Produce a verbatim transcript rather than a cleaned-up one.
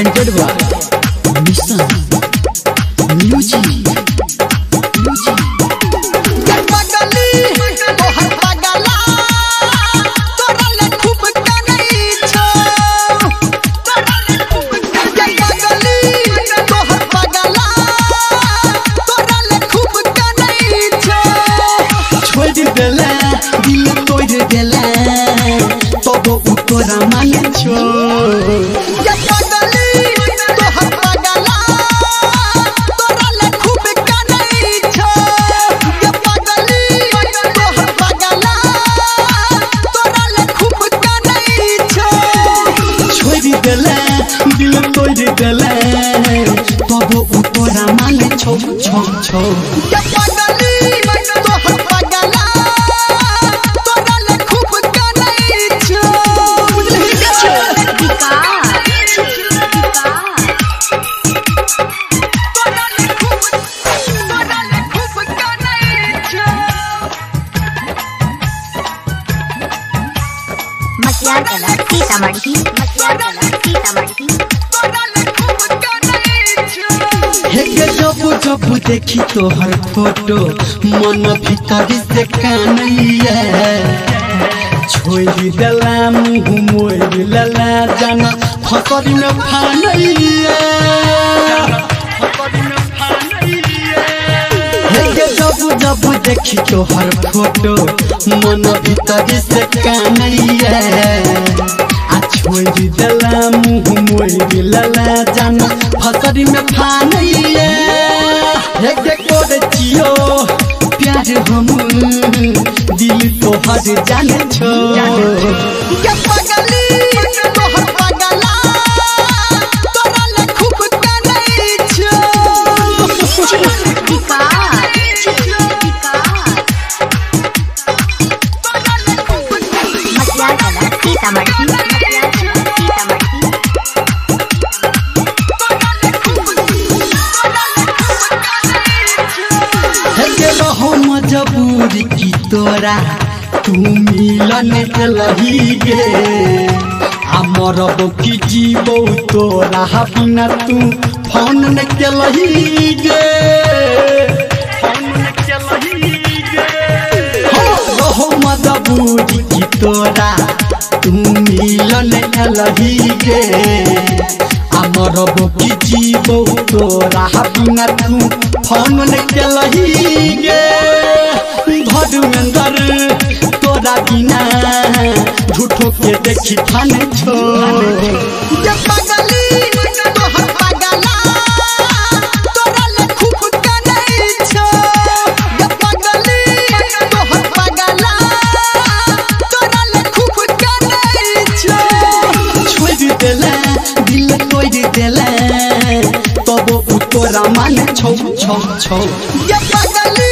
presented by Mission Music. दिल तोड़ देला तब तोरा मान छो या पागली तोहर पागला तोरा ले खूब कानै छो या पागली तोहर पागला तोरा ले खूब कानै छो छोड़ देला दिल तोड़ देला तब तोरा मान छो छो छो या पागली तोहर पागला मसियार कला सीतामढ़ी मसियार कला सीतामढ़ी हे जब जब देखी तोहर फोटो मन भीतर से कानैया छोड़ देला मुँह मोड़ लला जाना फसरी में फानैया हे जब जब देखी तोहर फोटो मन भीतर से कानैया आ छोड़ देला मुँह मोड़ लला जाना फसरी में फानैया हे कोरे चियो प्यार हम दिल तोहर जाने छो या पागली तोहर पागला तोरा ले खूब कानै छो मसियार कला सीतामढ़ी मजबूरी की तोरा तू मिलन लही गे मरब की जीवो तोरा बिना तू फोन न केलही गे हो मजबूरी की तोरा तू मिलन लही गे मरब की जीवो तोरा बिना तू फोन न केलही गे धर्मेंद्र तोरा बिना झूठो के देखी थाने छो या पागली तोहर पागला तोरा ले खूब कानै छो या पागली तोहर पागला तोरा ले खूब कानै छो छोड़ देला दिल तोड़ देला तब तोरा मान छो छो छो या पागली